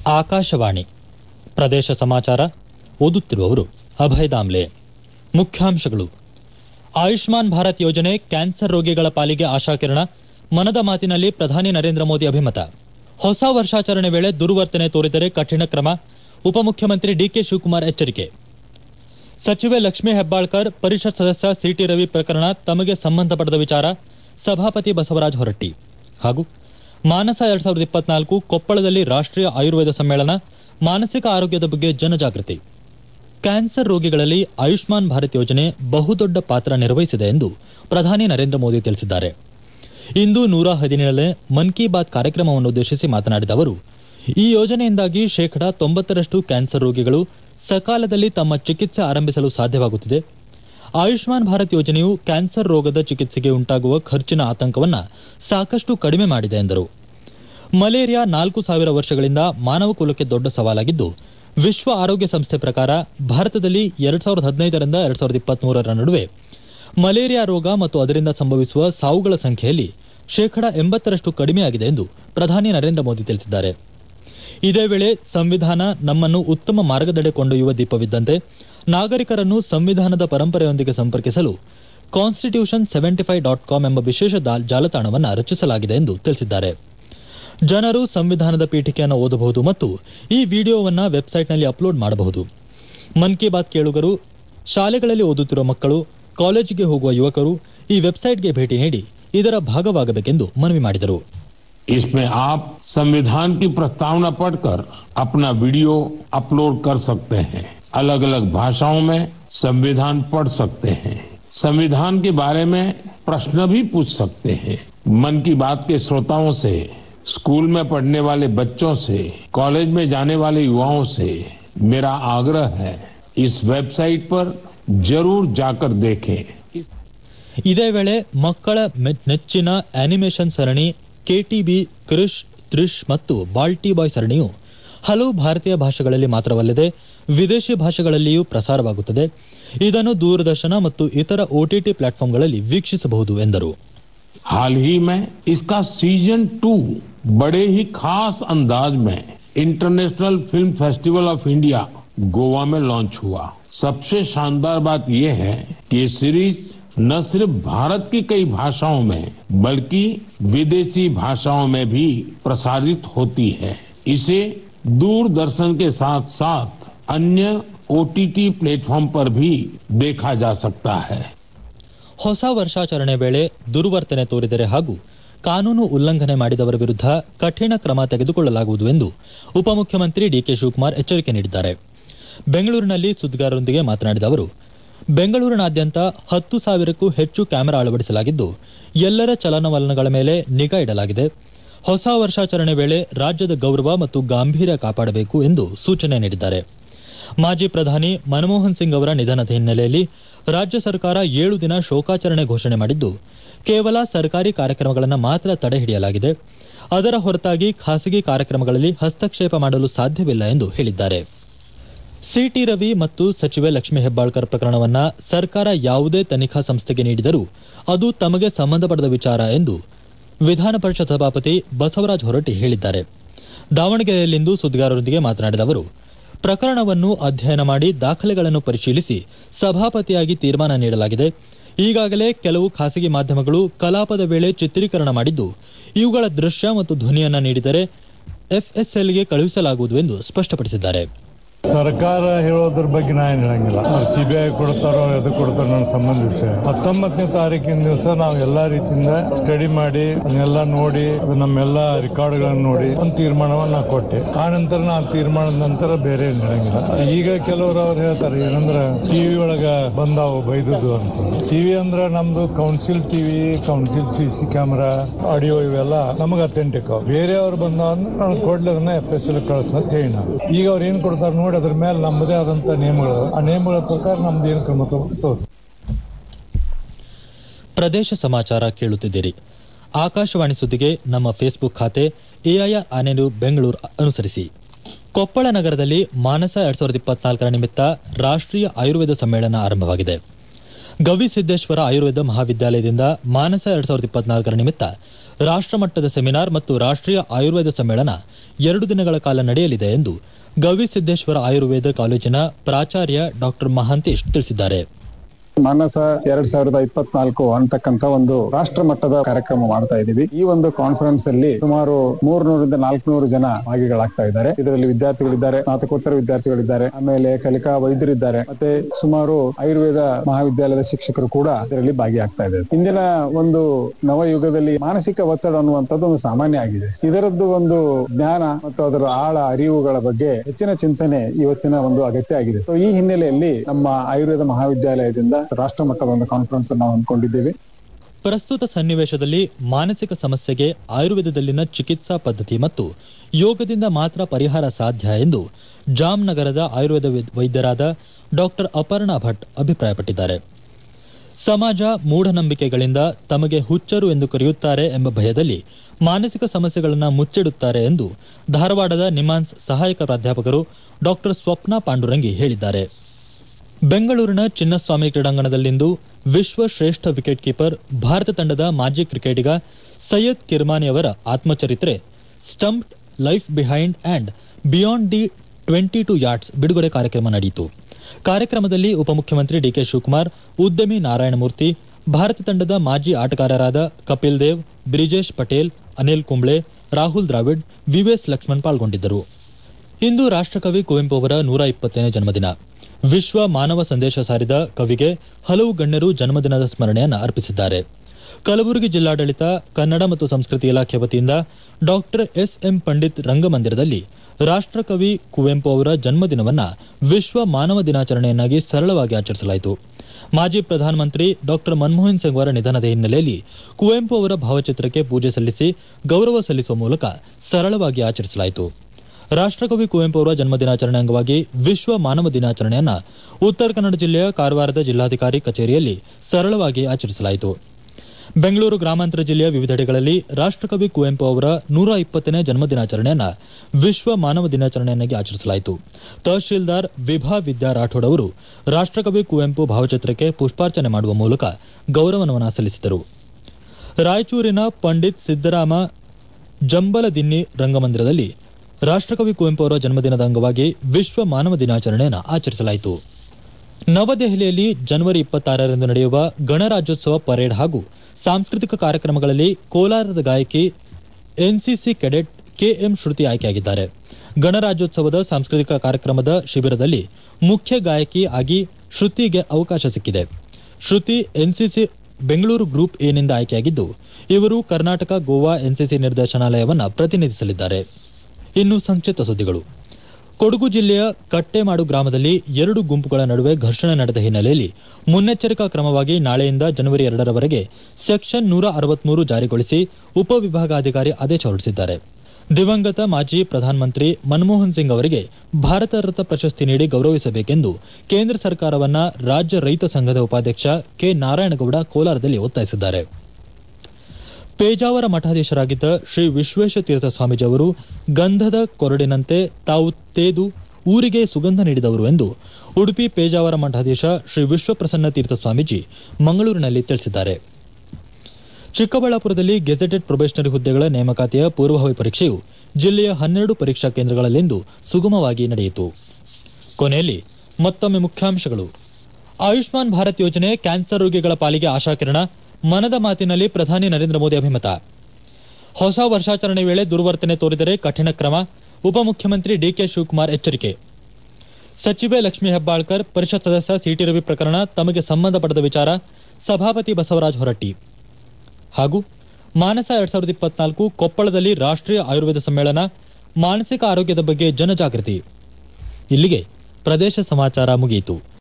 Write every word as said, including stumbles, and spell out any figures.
ಆಕಾಶವಾಣಿ ಪ್ರದೇಶ ಸಮಾಚಾರ ಓದುತ್ತಿರುವವರು ಅಭಯ ದಾಮ್ಲೆ. ಮುಖ್ಯಾಂಶಗಳು. ಆಯುಷ್ಮಾನ್ ಭಾರತ್ ಯೋಜನೆ ಕ್ಯಾನ್ಸರ್ ರೋಗಿಗಳ ಪಾಲಿಗೆ ಆಶಾಕಿರಣ. ಮನದ ಮಾತಿನಲ್ಲಿ ಪ್ರಧಾನಿ ನರೇಂದ್ರ ಮೋದಿ ಅಭಿಮತ. ಹೊಸ ವರ್ಷಾಚರಣೆ ವೇಳೆ ದುರ್ವರ್ತನೆ ತೋರಿದರೆ ಕಠಿಣ ಕ್ರಮ. ಉಪಮುಖ್ಯಮಂತ್ರಿ ಡಿಕೆ ಶಿವಕುಮಾರ್ ಎಚ್ಚರಿಕೆ. ಸಚಿವೆ ಲಕ್ಷ್ಮೀ ಹೆಬ್ಬಾಳ್ಕರ್ ಪರಿಷತ್ ಸದಸ್ಯ ಸಿಟಿ ರವಿ ಪ್ರಕರಣ ತಮಗೆ ಸಂಬಂಧಪಡದ ವಿಚಾರ. ಸಭಾಪತಿ ಬಸವರಾಜ ಹೊರಟ್ಟಿ. ಹಾಗೂ ಮಾನಸ ಎರಡ್ ಸಾವಿರದ ಇಪ್ಪತ್ನಾಲ್ಕು ಕೊಪ್ಪಳದಲ್ಲಿ ರಾಷ್ಟೀಯ ಆಯುರ್ವೇದ ಸಮ್ಮೇಳನ. ಮಾನಸಿಕ ಆರೋಗ್ಯದ ಬಗ್ಗೆ ಜನಜಾಗೃತಿ. ಕ್ಯಾನ್ಸರ್ ರೋಗಿಗಳಲ್ಲಿ ಆಯುಷ್ಮಾನ್ ಭಾರತ್ ಯೋಜನೆ ಬಹುದೊಡ್ಡ ಪಾತ್ರ ನಿರ್ವಹಿಸಿದೆ ಎಂದು ಪ್ರಧಾನಿ ನರೇಂದ್ರ ಮೋದಿ ತಿಳಿಸಿದ್ದಾರೆ. ಇಂದು ನೂರ ಹದಿನೇಳನೇ ಮನ್ ಕಿ ಬಾತ್ ಕಾರ್ಯಕ್ರಮವನ್ನುದ್ದೇಶಿಸಿ ಮಾತನಾಡಿದ ಅವರು, ಈ ಯೋಜನೆಯಿಂದಾಗಿ ಶೇಕಡಾ ತೊಂಬತ್ತರಷ್ಟು ಕ್ಯಾನ್ಸರ್ ರೋಗಿಗಳು ಸಕಾಲದಲ್ಲಿ ತಮ್ಮ ಚಿಕಿತ್ಸೆ ಆರಂಭಿಸಲು ಸಾಧ್ಯವಾಗುತ್ತಿದೆ. ಆಯುಷ್ಮಾನ್ ಭಾರತ್ ಯೋಜನೆಯು ಕ್ಯಾನ್ಸರ್ ರೋಗದ ಚಿಕಿತ್ಸೆಗೆ ಉಂಟಾಗುವ ಖರ್ಚಿನ ಆತಂಕವನ್ನು ಸಾಕಷ್ಟು ಕಡಿಮೆ ಮಾಡಿದೆ ಎಂದರು. ಮಲೇರಿಯಾ ನಾಲ್ಕು ಸಾವಿರ ವರ್ಷಗಳಿಂದ ಮಾನವ ಕುಲಕ್ಕೆ ದೊಡ್ಡ ಸವಾಲಾಗಿದ್ದು, ವಿಶ್ವ ಆರೋಗ್ಯ ಸಂಸ್ಥೆ ಪ್ರಕಾರ ಭಾರತದಲ್ಲಿ ಎರಡ್ ಸಾವಿರದ ಹದಿನೈದರಿಂದ ಎರಡ್ ಸಾವಿರದ ಇಪ್ಪತ್ಮೂರರ ನಡುವೆ ಮಲೇರಿಯಾ ರೋಗ ಮತ್ತು ಅದರಿಂದ ಸಂಭವಿಸುವ ಸಾವುಗಳ ಸಂಖ್ಯೆಯಲ್ಲಿ ಶೇಕಡಾ ಎಂಬತ್ತರಷ್ಟು ಕಡಿಮೆಯಾಗಿದೆ ಎಂದು ಪ್ರಧಾನಿ ನರೇಂದ್ರ ಮೋದಿ ತಿಳಿಸಿದ್ದಾರೆ. ಇದೇ ವೇಳೆ ಸಂವಿಧಾನ ನಮ್ಮನ್ನು ಉತ್ತಮ ಮಾರ್ಗದೆಡೆ ಕೊಂಡೊಯ್ಯುವ ದೀಪವಿದ್ದಂತೆ ನಾಗರಿಕರನ್ನು ಸಂವಿಧಾನದ ಪರಂಪರೆಯೊಂದಿಗೆ ಸಂಪರ್ಕಿಸಲು constitution seventy five dot com ಎಂಬ ವಿಶೇಷ ಜಾಲತಾಣವನ್ನು ರಚಿಸಲಾಗಿದೆ ಎಂದು ತಿಳಿಸಿದ್ದಾರೆ. ಜನರು ಸಂವಿಧಾನದ ಪೀಠಿಕೆಯನ್ನು ಓದಬಹುದು ಮತ್ತು ಈ ವಿಡಿಯೋವನ್ನು ವೆಬ್ಸೈಟ್ನಲ್ಲಿ ಅಪ್ಲೋಡ್ ಮಾಡಬಹುದು. ಮನ್ ಕಿ ಬಾತ್ ಕೇಳುಗರು, ಶಾಲೆಗಳಲ್ಲಿ ಓದುತ್ತಿರುವ ಮಕ್ಕಳು, ಕಾಲೇಜಿಗೆ ಹೋಗುವ ಯುವಕರು ಈ ವೆಬ್ಸೈಟ್ಗೆ ಭೇಟಿ ನೀಡಿ ಇದರ ಭಾಗವಾಗಬೇಕೆಂದು ಮನವಿ ಮಾಡಿದರು. इसमें आप संविधान की प्रस्तावना पढ़कर अपना वीडियो अपलोड कर सकते हैं. अलग अलग भाषाओं में संविधान पढ़ सकते हैं. संविधान के बारे में प्रश्न भी पूछ सकते हैं. मन की बात के श्रोताओं से, स्कूल में पढ़ने वाले बच्चों से, कॉलेज में जाने वाले युवाओं से मेरा आग्रह है, इस वेबसाइट पर जरूर जाकर देखें. ಇದೇ ವೇಳೆ ಮಕ್ಕಳ ನೆಚ್ಚಿನ ಆನಿಮೇಷನ್ ಸರಣಿ ಕೆಟಿಬಿ ಕ್ರಿಶ್, ತ್ರಿಶ್ ಮತ್ತು ಬಾಲ್ಟಿ ಬಾಯ್ ಸರಣಿಯು ಹಲವು ಭಾರತೀಯ ಭಾಷೆಗಳಲ್ಲಿ ಮಾತ್ರವಲ್ಲದೆ ವಿದೇಶಿ ಭಾಷೆಗಳಲ್ಲಿಯೂ ಪ್ರಸಾರವಾಗುತ್ತದೆ. ಇದನ್ನು ದೂರದರ್ಶನ ಮತ್ತು ಇತರ ಓಟಿಟಿ ಪ್ಲಾಟ್ಫಾರ್ಮ್ಗಳಲ್ಲಿ ವೀಕ್ಷಿಸಬಹುದು ಎಂದರು. हाल ही में इसका सीजन टू बड़े ही खास अंदाज में international film festival of India Goa में लॉन्च हुआ. सबसे शानदार बात यह है कि ये सीरीज न सिर्फ भारत की कई भाषाओं में बल्कि विदेशी भाषाओं में भी प्रसारित होती है. इसे दूरदर्शन के साथ साथ अन्य ओटीटी प्लेटफॉर्म पर भी देखा जा सकता है. ಹೊಸ ವರ್ಷಾಚರಣೆ ವೇಳೆ ದುರ್ವರ್ತನೆ ತೋರಿದರೆ ಹಾಗೂ ಕಾನೂನು ಉಲ್ಲಂಘನೆ ಮಾಡಿದವರ ವಿರುದ್ಧ ಕಠಿಣ ಕ್ರಮ ತೆಗೆದುಕೊಳ್ಳಲಾಗುವುದು ಎಂದು ಉಪಮುಖ್ಯಮಂತ್ರಿ ಡಿಕೆ ಶಿವಕುಮಾರ್ ಎಚ್ಚರಿಕೆ ನೀಡಿದ್ದಾರೆ. ಬೆಂಗಳೂರಿನಲ್ಲಿ ಸುದ್ದಿಗಾರರೊಂದಿಗೆ ಮಾತನಾಡಿದ ಅವರು, ಬೆಂಗಳೂರಿನಾದ್ಯಂತ ಹತ್ತು ಸಾವಿರಕ್ಕೂ ಹೆಚ್ಚು ಕ್ಯಾಮೆರಾ ಅಳವಡಿಸಲಾಗಿದ್ದು ಎಲ್ಲರ ಚಲನವಲನಗಳ ಮೇಲೆ ನಿಗಾ ಇಡಲಾಗಿದೆ. ಹೊಸ ವರ್ಷಾಚರಣೆ ವೇಳೆ ರಾಜ್ಯದ ಗೌರವ ಮತ್ತು ಗಾಂಭೀರ್ಯ ಕಾಪಾಡಬೇಕು ಎಂದು ಸೂಚನೆ ನೀಡಿದ್ದಾರೆ. ಮಾಜಿ ಪ್ರಧಾನಿ ಮನಮೋಹನ್ ಸಿಂಗ್ ಅವರ ನಿಧನದ ಹಿನ್ನೆಲೆಯಲ್ಲಿ ರಾಜ್ಯ ಸರ್ಕಾರ ಏಳು ದಿನ ಶೋಕಾಚರಣೆ ಘೋಷಣೆ ಮಾಡಿದ್ದು, ಕೇವಲ ಸರ್ಕಾರಿ ಕಾರ್ಯಕ್ರಮಗಳನ್ನು ಮಾತ್ರ ತಡೆ ಹಿಡಿಯಲಾಗಿದೆ. ಅದರ ಹೊರತಾಗಿ ಖಾಸಗಿ ಕಾರ್ಯಕ್ರಮಗಳಲ್ಲಿ ಹಸ್ತಕ್ಷೇಪ ಮಾಡಲು ಸಾಧ್ಯವಿಲ್ಲ ಎಂದು ಹೇಳಿದ್ದಾರೆ. ಸಿಟಿ ರವಿ ಮತ್ತು ಸಚಿವೆ ಲಕ್ಷ್ಮೀ ಹೆಬ್ಬಾಳ್ಕರ್ ಪ್ರಕರಣವನ್ನ ಸರ್ಕಾರ ಯಾವುದೇ ತನಿಖಾ ಸಂಸ್ಥೆಗೆ ನೀಡಿದರೂ ಅದು ತಮಗೆ ಸಂಬಂಧಪಡದ ವಿಚಾರ ಎಂದು ವಿಧಾನ ಪರಿಷತ್ ಸಭಾಪತಿ ಬಸವರಾಜ ಹೊರಟ್ಟಿ ಹೇಳಿದ್ದಾರೆ. ದಾವಣಗೆರೆಯಲ್ಲಿಂದು ಸುದ್ದಿಗಾರರೊಂದಿಗೆ ಮಾತನಾಡಿದ ಅವರು, ಪ್ರಕರಣವನ್ನು ಅಧ್ಯಯನ ಮಾಡಿ ದಾಖಲೆಗಳನ್ನು ಪರಿಶೀಲಿಸಿ ಸಭಾಪತಿಯಾಗಿ ತೀರ್ಮಾನ ನೀಡಲಾಗಿದೆ. ಈಗಾಗಲೇ ಕೆಲವು ಖಾಸಗಿ ಮಾಧ್ಯಮಗಳು ಕಲಾಪದ ವೇಳೆ ಚಿತ್ರೀಕರಣ ಮಾಡಿದ್ದು, ಇವುಗಳ ದೃಶ್ಯ ಮತ್ತು ಧ್ವನಿಯನ್ನ ನೀಡಿದರೆ ಎಫ್ಎಸ್ಎಲ್ಗೆ ಕಳುಹಿಸಲಾಗುವುದು ಎಂದು ಸ್ಪಷ್ಟಪಡಿಸಿದ್ದಾರೆ. ಸರ್ಕಾರ ಹೇಳೋದ್ರ ಬಗ್ಗೆ ನಾ ಏನು ಹೇಳಂಗಿಲ್ಲ. ಸಿಬಿಐ ಕೊಡ್ತಾರೋ ಎದು ಕೊಡ್ತಾರೋ ನನ್ನ ಸಂಬಂಧ ವಿಷಯ. ಹತ್ತೊಂಬತ್ತನೇ ತಾರೀಕಿನ ದಿವಸ ನಾವು ಎಲ್ಲಾ ರೀತಿಯಿಂದ ಸ್ಟಡಿ ಮಾಡಿ ಅದನ್ನೆಲ್ಲ ನೋಡಿ ಅದು ನಮ್ಮೆಲ್ಲ ರೆಕಾರ್ಡ್ಗಳನ್ನು ನೋಡಿ ಒಂದು ತೀರ್ಮಾನವನ್ನ ಕೊಟ್ಟೆ. ಆ ನಂತರ ನಾನು ತೀರ್ಮಾನದ ನಂತರ ಬೇರೆ ಏನು ಹೇಳಂಗಿಲ್ಲ. ಈಗ ಕೆಲವರು ಅವ್ರು ಹೇಳ್ತಾರೆ ಏನಂದ್ರ ಟಿವಿ ಒಳಗ ಬಂದಾವು ಬೈದುದು ಅಂತ. ಟಿವಿ ಅಂದ್ರ ನಮ್ದು council TV, council C C camera, audio ಇವೆಲ್ಲ ನಮಗ ಅಥೆಂಟಿಕ್. ಬೇರೆಯವ್ರು ಬಂದಾವ ಅಂದ್ರೆ ನಾವು ಕೊಡ್ಲಿ ಅದನ್ನ ಎಫ್ ಎಸ್ ಎಲ್ ಕಳಿಸ್ ಹೇಳಿ ನಾವು ಈಗ ಅವ್ರು ಏನ್ ಕೊಡ್ತಾರೆ ನೋಡಿ ಅದ್ರ ಮೇಲೆ ನಮ್ಮದೇ ಆದಂತ ನಿಯಮಗಳು, ಆ ನಿಯಮಗಳ ಪ್ರಕಾರ ನಮ್ದು ಏನು ಕ್ರಮ ತಗೋಬೇಕು. ಪ್ರದೇಶ ಸಮಾಚಾರ ಕೇಳುತ್ತಿದ್ದೀರಿ. ಆಕಾಶವಾಣಿ ಸುದ್ದಿಗೆ ನಮ್ಮ ಫೇಸ್ಬುಕ್ ಖಾತೆ ಎಐಆರ್ ಆನೆನು ಬೆಂಗಳೂರು ಅನುಸರಿಸಿ. ಕೊಪ್ಪಳ ನಗರದಲ್ಲಿ ಮಾನಸ ಎರಡ್ ಸಾವಿರದ ಇಪ್ಪತ್ನಾಲ್ಕರ ನಿಮಿತ್ತ ರಾಷ್ಟೀಯ ಆಯುರ್ವೇದ ಸಮ್ಮೇಳನ ಆರಂಭವಾಗಿದೆ. ಗವಿಸಿದ್ದೇಶ್ವರ ಆಯುರ್ವೇದ ಮಹಾವಿದ್ಯಾಲಯದಿಂದ ಮಾನಸ ಎರಡ್ ಸಾವಿರದ ಇಪ್ಪತ್ನಾಲ್ಕರ ನಿಮಿತ್ತ ರಾಷ್ಟ್ರಮಟ್ಟದ ಸೆಮಿನಾರ್ ಮತ್ತು ರಾಷ್ಟ್ರೀಯ ಆಯುರ್ವೇದ ಸಮ್ಮೇಳನ ಎರಡು ದಿನಗಳ ಕಾಲ ನಡೆಯಲಿದೆ ಎಂದು ಗವಿಸಿದ್ದೇಶ್ವರ ಆಯುರ್ವೇದ ಕಾಲೇಜಿನ ಪ್ರಾಚಾರ್ಯ ಡಾ ಮಹಾಂತೇಶ್ ತಿಳಿಸಿದ್ದಾರೆ. ಮಾನಸ ಎರಡ್ ಸಾವಿರದ ಇಪ್ಪತ್ನಾಲ್ಕು ಅಂತಕ್ಕಂಥ ಒಂದು ರಾಷ್ಟ್ರ ಮಟ್ಟದ ಕಾರ್ಯಕ್ರಮ ಮಾಡ್ತಾ ಇದ್ದೀವಿ. ಈ ಒಂದು ಕಾನ್ಫರೆನ್ಸ್ ಅಲ್ಲಿ ಸುಮಾರು ಮೂರ್ನೂರಿಂದ ನಾಲ್ಕುನೂರು ಜನ ಭಾಗಿಗಳಾಗ್ತಾ ಇದ್ದಾರೆ. ಇದರಲ್ಲಿ ವಿದ್ಯಾರ್ಥಿಗಳಿದ್ದಾರೆ, ಸ್ನಾತಕೋತ್ತರ ವಿದ್ಯಾರ್ಥಿಗಳಿದ್ದಾರೆ, ಆಮೇಲೆ ಕಲಿಕಾ ವೈದ್ಯರಿದ್ದಾರೆ, ಮತ್ತೆ ಸುಮಾರು ಆಯುರ್ವೇದ ಮಹಾವಿದ್ಯಾಲಯದ ಶಿಕ್ಷಕರು ಕೂಡ ಇದರಲ್ಲಿ ಭಾಗಿಯಾಗ್ತಾ ಇದ್ದಾರೆ. ಇಂದಿನ ಒಂದು ನವಯುಗದಲ್ಲಿ ಮಾನಸಿಕ ಒತ್ತಡ ಅನ್ನುವಂಥದ್ದು ಒಂದು ಸಾಮಾನ್ಯ ಆಗಿದೆ. ಇದರದ್ದು ಒಂದು ಜ್ಞಾನ ಮತ್ತು ಅದರ ಆಳ ಅರಿವುಗಳ ಬಗ್ಗೆ ಹೆಚ್ಚಿನ ಚಿಂತನೆ ಇವತ್ತಿನ ಒಂದು ಅಗತ್ಯ ಆಗಿದೆ. ಸೊ ಈ ಹಿನ್ನೆಲೆಯಲ್ಲಿ ನಮ್ಮ ಆಯುರ್ವೇದ ಮಹಾವಿದ್ಯಾಲಯದಿಂದ ರಾಷ್ಟ್ರ ಮಟ್ಟದ ಒಂದು ಕಾನ್ಫರೆನ್ಸ್ ನಾವು ಹಮ್ಮಿಕೊಂಡಿದ್ದೇವೆ. ಪ್ರಸ್ತುತ ಸನ್ನಿವೇಶದಲ್ಲಿ ಮಾನಸಿಕ ಸಮಸ್ಯೆಗೆ ಆಯುರ್ವೇದದಲ್ಲಿನ ಚಿಕಿತ್ಸಾ ಪದ್ಧತಿ ಮತ್ತು ಯೋಗದಿಂದ ಮಾತ್ರ ಪರಿಹಾರ ಸಾಧ್ಯ ಎಂದು ಜಾಮ್ನಗರದ ಆಯುರ್ವೇದ ವೈದ್ಯರಾದ ಡಾಕ್ಟರ್ ಅಪರ್ಣಾ ಭಟ್ ಅಭಿಪ್ರಾಯಪಟ್ಟಿದ್ದಾರೆ. ಸಮಾಜ ಮೂಢನಂಬಿಕೆಗಳಿಂದ ತಮಗೆ ಹುಚ್ಚರು ಎಂದು ಕರೆಯುತ್ತಾರೆ ಎಂಬ ಭಯದಲ್ಲಿ ಮಾನಸಿಕ ಸಮಸ್ಯೆಗಳನ್ನು ಮುಚ್ಚಿಡುತ್ತಾರೆ ಎಂದು ಧಾರವಾಡದ ನಿಮಾನ್ಸ್ ಸಹಾಯಕ ಪ್ರಾಧ್ಯಾಪಕರು ಡಾಕ್ಟರ್ ಸ್ವಪ್ನ ಪಾಂಡುರಂಗಿ ಹೇಳಿದ್ದಾರೆ. ಬೆಂಗಳೂರಿನ ಚಿನ್ನಸ್ವಾಮಿ ಕ್ರೀಡಾಂಗಣದಲ್ಲಿಂದು ವಿಶ್ವ ಶ್ರೇಷ್ಠ ವಿಕೆಟ್ ಕೀಪರ್ ಭಾರತ ತಂಡದ ಮಾಜಿ ಕ್ರಿಕೆಟಿಗ ಸೈಯದ್ ಕಿರ್ಮಾನಿ ಅವರ ಆತ್ಮಚರಿತ್ರೆ stumped life behind and beyond the twenty two yards ಬಿಡುಗಡೆ ಕಾರ್ಯಕ್ರಮ ನಡೆಯಿತು. ಕಾರ್ಯಕ್ರಮದಲ್ಲಿ ಉಪಮುಖ್ಯಮಂತ್ರಿ ಡಿಕೆ ಶಿವಕುಮಾರ್, ಉದ್ಯಮಿ ನಾರಾಯಣಮೂರ್ತಿ, ಭಾರತ ತಂಡದ ಮಾಜಿ ಆಟಗಾರರಾದ ಕಪಿಲ್ ದೇವ್, ಬ್ರಿಜೇಶ್ ಪಟೇಲ್, ಅನಿಲ್ ಕುಂಬ್ಳೆ, ರಾಹುಲ್ ದ್ರಾವಿಡ್, ವಿವೇಸ್ ಲಕ್ಷ್ಮಣ್ ಪಾಲ್ಗೊಂಡಿದ್ದರು. ಇಂದು ರಾಷ್ಟ್ರಕವಿ ಕುವೆಂಪು ಅವರ ನೂರ ಇಪ್ಪತ್ತನೇ ಜನ್ಮದಿನ. ವಿಶ್ವ ಮಾನವ ಸಂದೇಶ ಸಾರಿದ ಕವಿಗೆ ಹಲವು ಗಣ್ಯರು ಜನ್ಮದಿನದ ಸ್ಮರಣೆಯನ್ನು ಅರ್ಪಿಸಿದ್ದಾರೆ. ಕಲಬುರಗಿ ಜಿಲ್ಲಾಡಳಿತ, ಕನ್ನಡ ಮತ್ತು ಸಂಸ್ಕೃತಿ ಇಲಾಖೆ ವತಿಯಿಂದ ಡಾಕ್ಟರ್ ಎಸ್ ಎಂ ಪಂಡಿತ್ ರಂಗಮಂದಿರದಲ್ಲಿ ರಾಷ್ಟ್ರಕವಿ ಕುವೆಂಪು ಅವರ ಜನ್ಮದಿನವನ್ನು ವಿಶ್ವ ಮಾನವ ದಿನಾಚರಣೆಯನ್ನಾಗಿ ಸರಳವಾಗಿ ಆಚರಿಸಲಾಯಿತು. ಮಾಜಿ ಪ್ರಧಾನಮಂತ್ರಿ ಡಾಕ್ಟರ್ ಮನಮೋಹನ್ ಸಿಂಗ್ ಅವರ ನಿಧನದ ಹಿನ್ನೆಲೆಯಲ್ಲಿ ಕುವೆಂಪು ಅವರ ಭಾವಚಿತ್ರಕ್ಕೆ ಪೂಜೆ ಸಲ್ಲಿಸಿ ಗೌರವ ಸಲ್ಲಿಸುವ ಮೂಲಕ ಸರಳವಾಗಿ ಆಚರಿಸಲಾಯಿತು. ರಾಷ್ಟ್ರಕವಿ ಕುವೆಂಪು ಅವರ ಜನ್ಮದಿನಾಚರಣೆ ಅಂಗವಾಗಿ ವಿಶ್ವ ಮಾನವ ದಿನಾಚರಣೆಯನ್ನ ಉತ್ತರ ಕನ್ನಡ ಜಿಲ್ಲೆಯ ಕಾರವಾರದ ಜಿಲ್ಲಾಧಿಕಾರಿ ಕಚೇರಿಯಲ್ಲಿ ಸರಳವಾಗಿ ಆಚರಿಸಲಾಯಿತು. ಬೆಂಗಳೂರು ಗ್ರಾಮಾಂತರ ಜಿಲ್ಲೆಯ ವಿವಿಧೆಡೆಗಳಲ್ಲಿ ರಾಷ್ಟ್ರಕವಿ ಕುವೆಂಪು ಅವರ ನೂರ ಇಪ್ಪತ್ತನೇ ಜನ್ಮದಿನಾಚರಣೆಯನ್ನ ವಿಶ್ವ ಮಾನವ ದಿನಾಚರಣೆಯನ್ನಾಗಿ ಆಚರಿಸಲಾಯಿತು. ತಹಶೀಲ್ದಾರ್ ವಿಭಾ ವಿದ್ಯಾ ರಾಠೋಡ್ ಅವರು ರಾಷ್ಟ್ರಕವಿ ಕುವೆಂಪು ಭಾವಚಿತ್ರಕ್ಕೆ ಪುಷ್ಪಾರ್ಚನೆ ಮಾಡುವ ಮೂಲಕ ಗೌರವ ನಮನ ಸಲ್ಲಿಸಿದರು. ರಾಯಚೂರಿನ ಪಂಡಿತ್ ಸಿದ್ದರಾಮ ಜಂಬಲದಿನ್ನಿ ರಂಗಮಂದಿರದಲ್ಲಿ ರಾಷ್ಟ್ರಕವಿ ಕುವೆಂಪು ಅವರ ಜನ್ಮದಿನದ ಅಂಗವಾಗಿ ವಿಶ್ವ ಮಾನವ ದಿನಾಚರಣೆಯನ್ನು ಆಚರಿಸಲಾಯಿತು. ನವದೆಹಲಿಯಲ್ಲಿ ಜನವರಿ ಇಪ್ಪತ್ತಾರರಂದು ನಡೆಯುವ ಗಣರಾಜ್ಯೋತ್ಸವ ಪರೇಡ್ ಹಾಗೂ ಸಾಂಸ್ಕೃತಿಕ ಕಾರ್ಯಕ್ರಮಗಳಲ್ಲಿ ಕೋಲಾರದ ಗಾಯಕಿ ಎನ್ಸಿಸಿ ಕೆಡೆಟ್ ಕೆಎಂ ಶ್ರುತಿ ಆಯ್ಕೆಯಾಗಿದ್ದಾರೆ. ಗಣರಾಜ್ಯೋತ್ಸವದ ಸಾಂಸ್ಕೃತಿಕ ಕಾರ್ಯಕ್ರಮದ ಶಿಬಿರದಲ್ಲಿ ಮುಖ್ಯ ಗಾಯಕಿ ಆಗಿ ಶ್ರುತಿಗೆ ಅವಕಾಶ ಸಿಕ್ಕಿದೆ. ಶ್ರುತಿ ಎನ್ಸಿಸಿ ಬೆಂಗಳೂರು ಗ್ರೂಪ್ ಎನಿಂದ ಆಯ್ಕೆಯಾಗಿದ್ದು, ಇವರು ಕರ್ನಾಟಕ ಗೋವಾ ಎನ್ಸಿಸಿ ನಿರ್ದೇಶನಾಲಯವನ್ನು ಪ್ರತಿನಿಧಿಸಲಿದ್ದಾರೆ. ಇನ್ನು ಸಂಕ್ಷಿಪ್ತ ಸುದ್ದಿಗಳು. ಕೊಡಗು ಜಿಲ್ಲೆಯ ಕಟ್ಟೆಮಾಡು ಗ್ರಾಮದಲ್ಲಿ ಎರಡು ಗುಂಪುಗಳ ನಡುವೆ ಘರ್ಷಣೆ ನಡೆದ ಹಿನ್ನೆಲೆಯಲ್ಲಿ ಮುನ್ನೆಚ್ಚರಿಕಾ ಕ್ರಮವಾಗಿ ನಾಳೆಯಿಂದ ಜನವರಿ ಎರಡರವರೆಗೆ ಸೆಕ್ಷನ್ ನೂರ ಅರವತ್ಮೂರು ಜಾರಿಗೊಳಿಸಿ ಉಪವಿಭಾಗಾಧಿಕಾರಿ ಆದೇಶ ಹೊರಡಿಸಿದ್ದಾರೆ. ದಿವಂಗತ ಮಾಜಿ ಪ್ರಧಾನಮಂತ್ರಿ ಮನಮೋಹನ್ ಸಿಂಗ್ ಅವರಿಗೆ ಭಾರತ ರತ್ನ ಪ್ರಶಸ್ತಿ ನೀಡಿ ಗೌರವಿಸಬೇಕೆಂದು ಕೇಂದ್ರ ಸರ್ಕಾರವನ್ನ ರಾಜ್ಯ ರೈತ ಸಂಘದ ಉಪಾಧ್ಯಕ್ಷ ಕೆ ನಾರಾಯಣಗೌಡ ಕೋಲಾರದಲ್ಲಿ ಒತ್ತಾಯಿಸಿದ್ದಾರೆ. ಪೇಜಾವರ ಮಠಾಧೀಶರಾಗಿದ್ದ ಶ್ರೀ ವಿಶ್ವೇಶ ತೀರ್ಥ ಸ್ವಾಮೀಜಿ ಅವರು ಗಂಧದ ಕೊರಡಿನಂತೆ ತಾವು ತೇದು ಊರಿಗೆ ಸುಗಂಧ ನೀಡಿದವರು ಎಂದು ಉಡುಪಿ ಪೇಜಾವರ ಮಠಾಧೀಶ ಶ್ರೀ ವಿಶ್ವಪ್ರಸನ್ನ ತೀರ್ಥ ಸ್ವಾಮೀಜಿ ಮಂಗಳೂರಿನಲ್ಲಿ ತಿಳಿಸಿದ್ದಾರೆ. ಚಿಕ್ಕಬಳ್ಳಾಪುರದಲ್ಲಿ ಗೆಜೆಟೆಡ್ ಪ್ರೊಬೇಷನರಿ ಹುದ್ದೆಗಳ ನೇಮಕಾತಿಯ ಪೂರ್ವಭಾವಿ ಪರೀಕ್ಷೆಯು ಜಿಲ್ಲೆಯ ಹನ್ನೆರಡು ಪರೀಕ್ಷಾ ಕೇಂದ್ರಗಳಲ್ಲಿಂದು ಸುಗಮವಾಗಿ ನಡೆಯಿತು. ಕೊನೆಯಲ್ಲಿ ಮತ್ತೊಮ್ಮೆ ಮುಖ್ಯಾಂಶಗಳು. ಆಯುಷ್ಮಾನ್ ಭಾರತ್ ಯೋಜನೆ ಕ್ಯಾನ್ಸರ್ ರೋಗಿಗಳ ಪಾಲಿಗೆ ಆಶಾಕಿರಣ, ಮನದ ಮಾತಿನಲ್ಲಿ ಪ್ರಧಾನಿ ನರೇಂದ್ರ ಮೋದಿ ಅಭಿಮತ. ಹೊಸ ವರ್ಷಾಚರಣೆ ವೇಳೆ ದುರ್ವರ್ತನೆ ತೋರಿದರೆ ಕಠಿಣ ಕ್ರಮ, ಉಪಮುಖ್ಯಮಂತ್ರಿ ಡಿಕೆ ಶಿವಕುಮಾರ್ ಎಚ್ಚರಿಕೆ. ಸಚಿವೆ ಲಕ್ಷ್ಮೀ ಹೆಬ್ಬಾಳ್ಕರ್ ಪರಿಷತ್ ಸದಸ್ಯ ಸಿಟಿ ರವಿ ಪ್ರಕರಣ ತಮಗೆ ಸಂಬಂಧಪಡದ ವಿಚಾರ, ಸಭಾಪತಿ ಬಸವರಾಜ ಹೊರಟ್ಟಿ. ಹಾಗೂ ಮಾನಸ ಎರಡ್ ಸಾವಿರದ ಇಪ್ಪತ್ನಾಲ್ಕು ಕೊಪ್ಪಳದಲ್ಲಿ ರಾಷ್ಟ್ರೀಯ ಆಯುರ್ವೇದ ಸಮ್ಮೇಳನ, ಮಾನಸಿಕ ಆರೋಗ್ಯದ ಬಗ್ಗೆ ಜನಜಾಗೃತಿ. ಇಲ್ಲಿಗೆ ಪ್ರದೇಶ ಸಮಾಚಾರ ಮುಗಿಯಿತು.